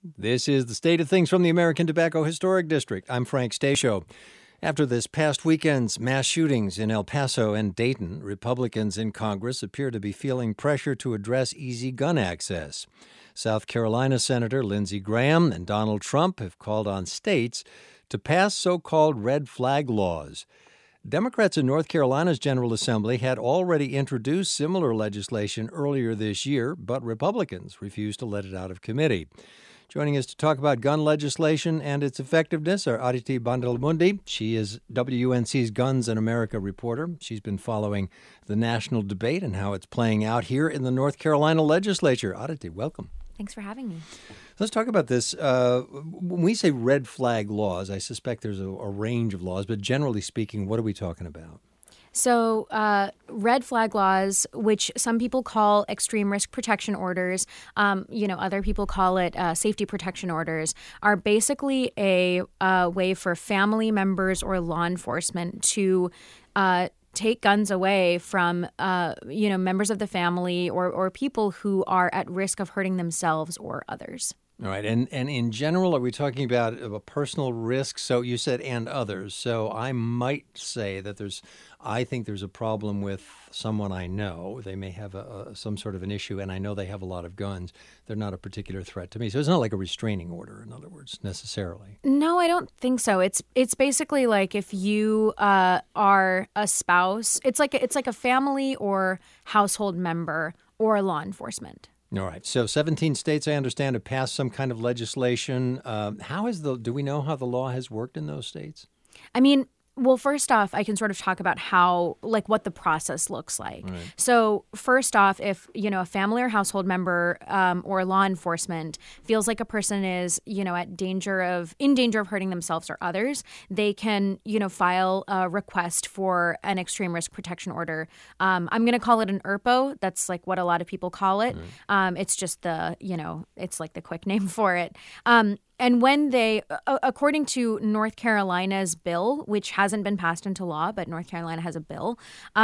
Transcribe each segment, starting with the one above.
This is the State of Things from the American Tobacco Historic District. I'm Frank Stasio. After this past weekend's mass shootings in El Paso and Dayton, Republicans in Congress appear to be feeling pressure to address easy gun access. South Carolina Senator Lindsey Graham and Donald Trump have called on states to pass so-called red flag laws. Democrats in North Carolina's General Assembly had already introduced similar legislation earlier this year, but Republicans refused to let it out of committee. Joining us to talk about gun legislation and its effectiveness are Aditi Bandalamundi. She is WUNC's Guns in America reporter. She's been following the national debate and how it's playing out here in the North Carolina legislature. Aditi, welcome. Thanks for having me. Let's talk about this. When we say red flag laws, I suspect there's a range of laws, but generally speaking, what are we talking about? So red flag laws, which some people call extreme risk protection orders, other people call it safety protection orders, are basically a way for family members or law enforcement to take guns away from, members of the family or people who are at risk of hurting themselves or others. All right. And in general, are we talking about a personal risk? So you said and others. So I might say that I think there's a problem with someone I know. They may have some sort of an issue, and I know they have a lot of guns. They're not a particular threat to me. So it's not like a restraining order, in other words, necessarily. No, I don't think so. It's basically like if you are a spouse, it's like a family or household member or law enforcement. All right. So 17 states, I understand, have passed some kind of legislation. Do we know how the law has worked in those states? I mean, well, first off, I can sort of talk about what the process looks like. Right. So first off, if, a family or household member or law enforcement feels like a person is, in danger of hurting themselves or others, they can, file a request for an extreme risk protection order. I'm going to call it an ERPO. That's like what a lot of people call it. Right. It's just it's like the quick name for it. And when they, according to North Carolina's bill, which hasn't been passed into law, but North Carolina has a bill,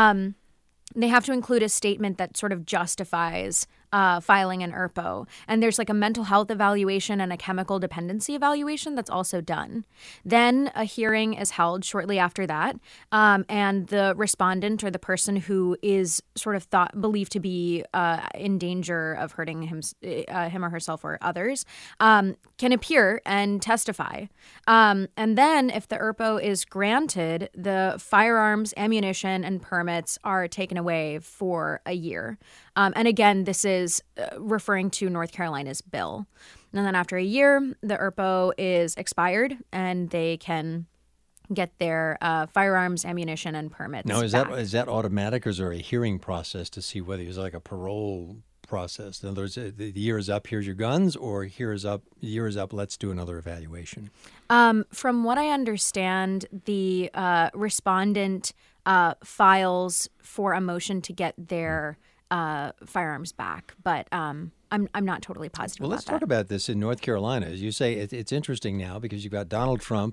they have to include a statement that sort of justifies filing an ERPO. And there's like a mental health evaluation and a chemical dependency evaluation that's also done. Then a hearing is held shortly after that. And the respondent or the person who is sort of believed to be in danger of hurting him or herself or others can appear and testify. And then if the ERPO is granted, the firearms, ammunition, and permits are taken away for a year. And again, this is referring to North Carolina's bill. And then after a year, the ERPO is expired and they can get their firearms, ammunition, and permits Now, is back. that automatic, or is there a hearing process to see whether it's like a parole process? In other words, the year is up, here's your guns, or year is up, let's do another evaluation? From what I understand, the respondent files for a motion to get their firearms back, but I'm not totally positive about that. Well, let's talk about this in North Carolina. As you say, it's interesting now because you've got Donald Trump,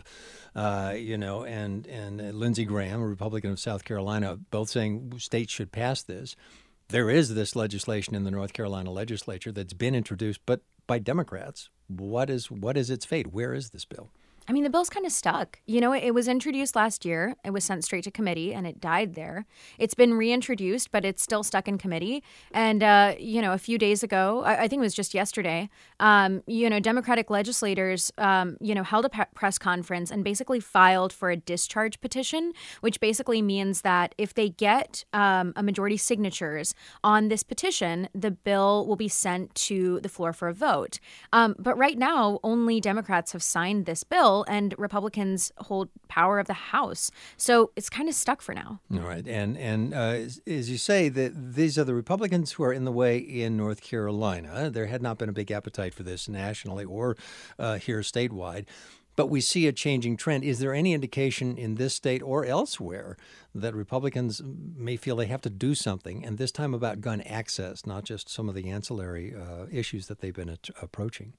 and Lindsey Graham, a Republican of South Carolina, both saying states should pass this. There is this legislation in the North Carolina legislature that's been introduced, but by Democrats. What is its fate? Where is this bill? I mean, the bill's kind of stuck. It was introduced last year. It was sent straight to committee, and it died there. It's been reintroduced, but it's still stuck in committee. And, a few days ago, I think it was just yesterday, Democratic legislators, held a press conference and basically filed for a discharge petition, which basically means that if they get a majority signatures on this petition, the bill will be sent to the floor for a vote. But right now, only Democrats have signed this bill, and Republicans hold power of the House. So it's kind of stuck for now. All right. And as you say, that these are the Republicans who are in the way in North Carolina. There had not been a big appetite for this nationally or here statewide. But we see a changing trend. Is there any indication in this state or elsewhere that Republicans may feel they have to do something, and this time about gun access, not just some of the ancillary issues that they've been approaching?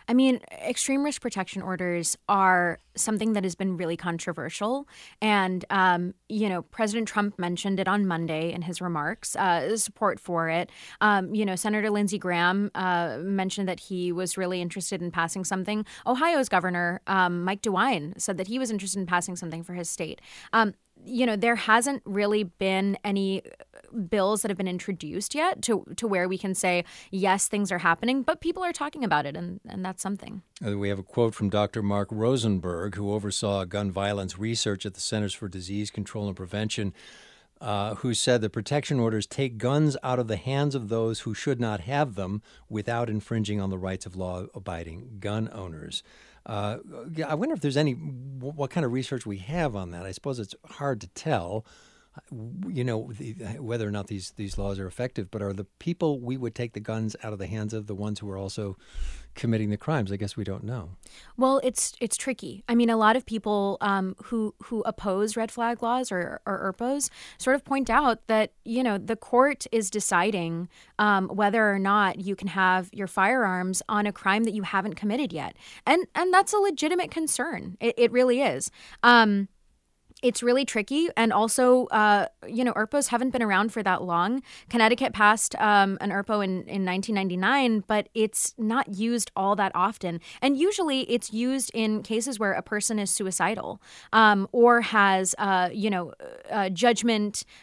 I mean, extreme risk protection orders are something that has been really controversial. And, President Trump mentioned it on Monday in his remarks, support for it. Senator Lindsey Graham mentioned that he was really interested in passing something. Ohio's governor, Mike DeWine, said that he was interested in passing something for his state. There hasn't really been any bills that have been introduced yet to where we can say, yes, things are happening, but people are talking about it, and that's something. We have a quote from Dr. Mark Rosenberg, who oversaw gun violence research at the Centers for Disease Control and Prevention, who said the protection orders take guns out of the hands of those who should not have them without infringing on the rights of law-abiding gun owners. I wonder if there's what kind of research we have on that. I suppose it's hard to tell, whether or not these laws are effective. But are the people we would take the guns out of the hands of the ones who are also committing the crimes? I guess we don't know. Well, it's tricky. I mean, a lot of people who oppose red flag laws or ERPOs sort of point out that, the court is deciding whether or not you can have your firearms on a crime that you haven't committed yet. And that's a legitimate concern. It really is. It's really tricky. And also, ERPOs haven't been around for that long. Connecticut passed an ERPO in 1999, but it's not used all that often. And usually it's used in cases where a person is suicidal or has, judgment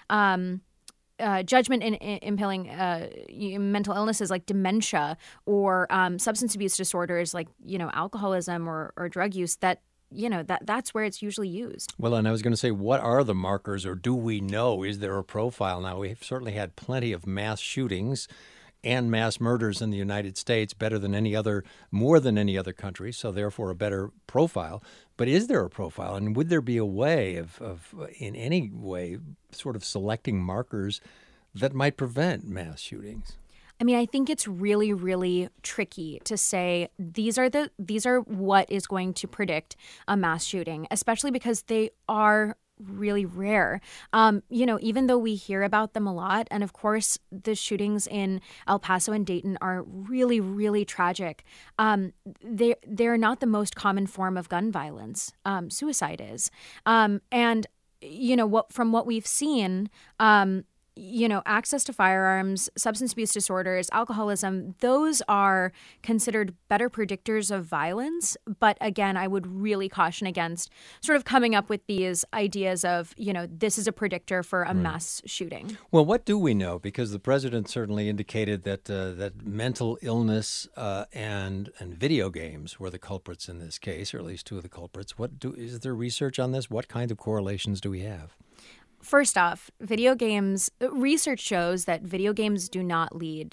in impelling mental illnesses like dementia or substance abuse disorders like, alcoholism or drug use that's where it's usually used. Well, and I was going to say, what are the markers, or do we know? Is there a profile? Now, we've certainly had plenty of mass shootings and mass murders in the United States, more than any other country, so therefore a better profile. But is there a profile? And would there be a way of in any way, sort of selecting markers that might prevent mass shootings? I mean, I think it's really, really tricky to say these are what is going to predict a mass shooting, especially because they are really rare. Even though we hear about them a lot, and of course the shootings in El Paso and Dayton are really, really tragic. They're not the most common form of gun violence. Suicide is, from what we've seen. Access to firearms, substance abuse disorders, alcoholism, those are considered better predictors of violence. But again, I would really caution against sort of coming up with these ideas of, this is a predictor for a mass shooting. Well, what do we know? Because the president certainly indicated that mental illness and video games were the culprits in this case, or at least two of the culprits. Is there research on this? What kind of correlations do we have? First off, research shows that video games do not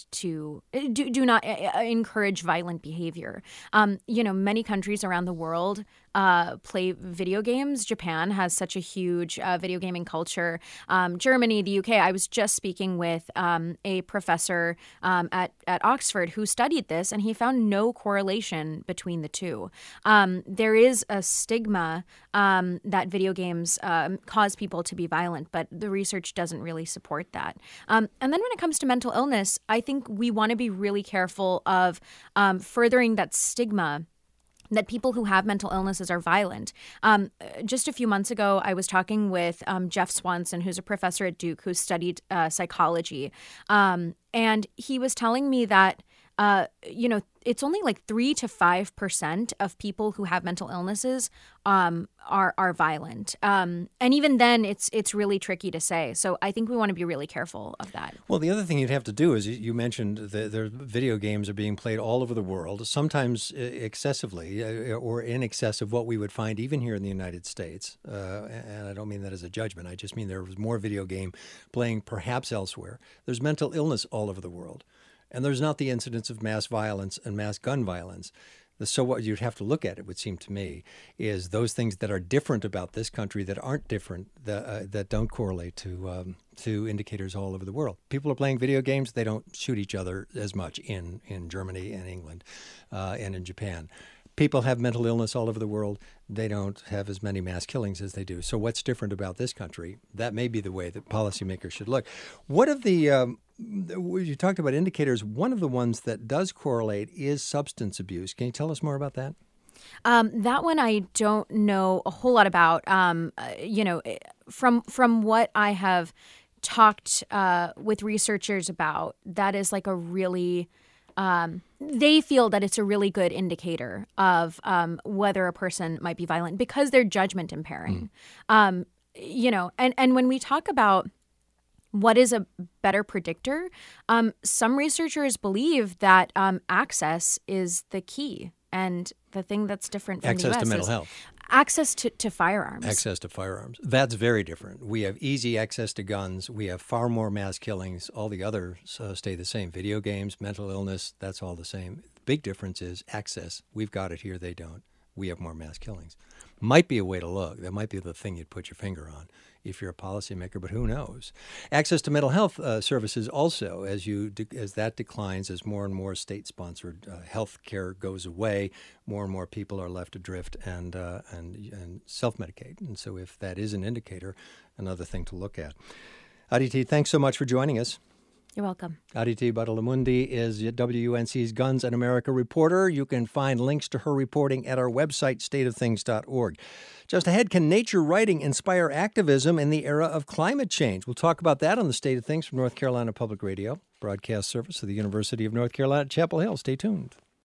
encourage violent behavior. Many countries around the world play video games. Japan has such a huge video gaming culture. Germany, the UK. I was just speaking with a professor at Oxford who studied this, and he found no correlation between the two. There is a stigma that video games cause people to be violent, but the research doesn't really support that. And then when it comes to mental illness, I think we want to be really careful of furthering that stigma that people who have mental illnesses are violent. Just a few months ago, I was talking with Jeff Swanson, who's a professor at Duke who studied psychology. And he was telling me that, it's only like 3 to 5% of people who have mental illnesses are violent. And even then, it's really tricky to say. So I think we want to be really careful of that. Well, the other thing you'd have to do is, you mentioned that their video games are being played all over the world, sometimes excessively or in excess of what we would find even here in the United States. And I don't mean that as a judgment. I just mean there was more video game playing perhaps elsewhere. There's mental illness all over the world. And there's not the incidence of mass violence and mass gun violence. So what you'd have to look at, it would seem to me, is those things that are different about this country that aren't different, that don't correlate to indicators all over the world. People are playing video games. They don't shoot each other as much in Germany and England and in Japan. People have mental illness all over the world. They don't have as many mass killings as they do. So what's different about this country? That may be the way that policymakers should look. What of the You talked about indicators. One of the ones that does correlate is substance abuse. Can you tell us more about that? That one I don't know a whole lot about. From what I have talked with researchers about, that is like a really they feel that it's a really good indicator of whether a person might be violent because they're judgment impairing. And when we talk about what is a better predictor, some researchers believe that access is the key. And the thing that's different from the U.S. Access to mental health. Access to firearms. Access to firearms. That's very different. We have easy access to guns. We have far more mass killings. All the others stay the same. Video games, mental illness, that's all the same. The big difference is access. We've got it here. They don't. We have more mass killings. Might be a way to look. That might be the thing you'd put your finger on if you're a policymaker, but who knows? Access to mental health services also, as that declines, as more and more state-sponsored health care goes away, more and more people are left adrift and self-medicate. And so if that is an indicator, another thing to look at. Aditi, thanks so much for joining us. You're welcome. Aditi Badalamundi is WUNC's Guns and America reporter. You can find links to her reporting at our website, stateofthings.org. Just ahead, can nature writing inspire activism in the era of climate change? We'll talk about that on the State of Things from North Carolina Public Radio, broadcast service of the University of North Carolina at Chapel Hill. Stay tuned.